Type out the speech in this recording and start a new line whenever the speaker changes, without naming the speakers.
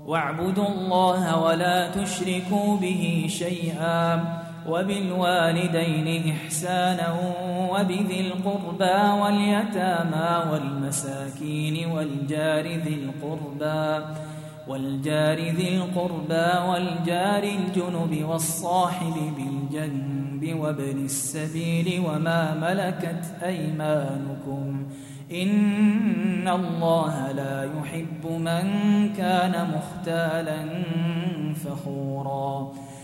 واعبدوا الله ولا تشركوا به شيئا وبالوالدين إحسانا وبذي القربى واليتامى والمساكين والجار ذي القربى والجار الجنب والصاحب بالجنب وابن السبيل وما ملكت أيمانكم إن الله لا يحب من كان مختالا فخورا